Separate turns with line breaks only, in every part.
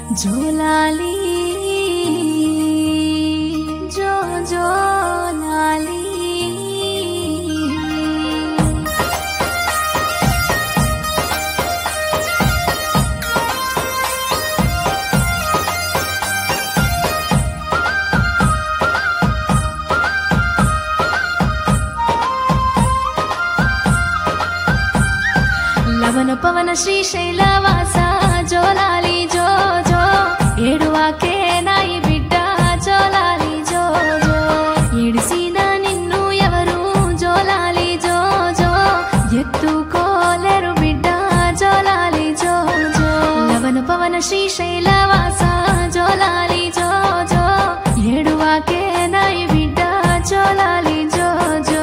జోలాలి జో జోలాలి లవన పవన శ్రీశైలవాస జోలాలి జో జో ఏడువాకే నాయి బిడ్డ జోలాలి జో జో ఏడిసిన నిన్ను ఎవరు జోలాలి జో జో ఎత్తుకోలేరు బిడ్డ జోలాలి జో జో లవన పవన శ్రీశైలవాస జోలాలి జో జో ఏడువాకే నాయి బిడ్డ జోలాలి జో జో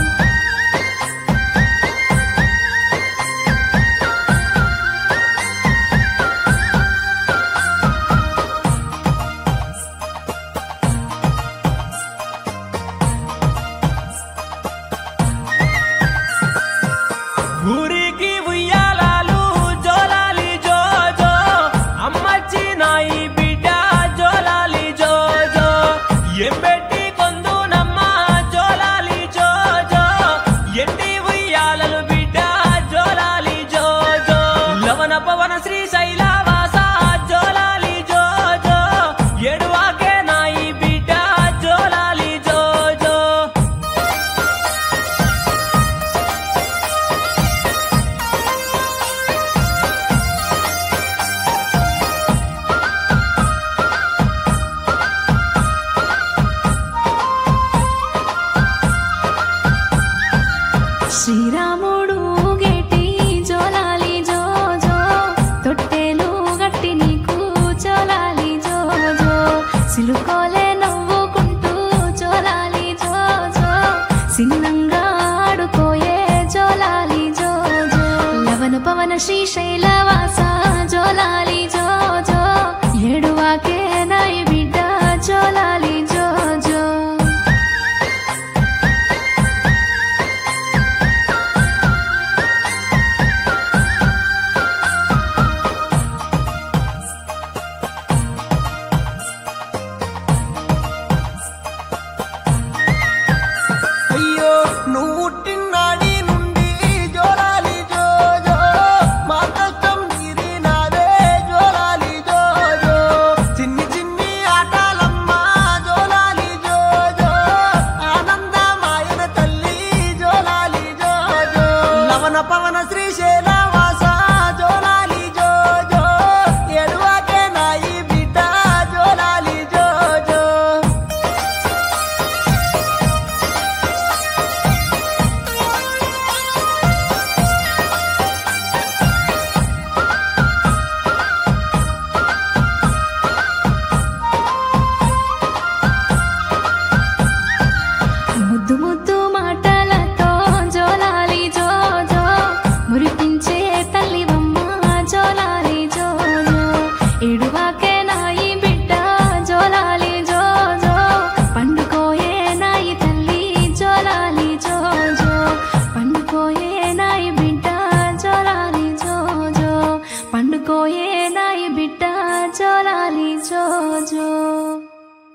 ఊరికి ఉయ్యాలాలు జోలాలి జో జో అమ్మచ్చి నాయి బిడ్డ జోలాలి జో జో ఎంబెట్టి కొందునమ్మ జోలాలి జో జో ఎండి ఉయ్యాలలు బిడ్డ జోలాలి జో జో లవన పవన శ్రీశైలవాస జోలాలి జో జో ఎడువాకే నాయి బిడ్డ జోలాలి జో జో
శ్రీరాముడు గేటి జోలాలి జో జో తొట్టెలు గట్టి నీకు జోలాలి జో జో సిలుకోలే నవ్వుకుంటూ జోలాలి జో జో సిన్నంగా ఆడుకోయే జోలాలి జో జో లవన పవన శ్రీశైలవాస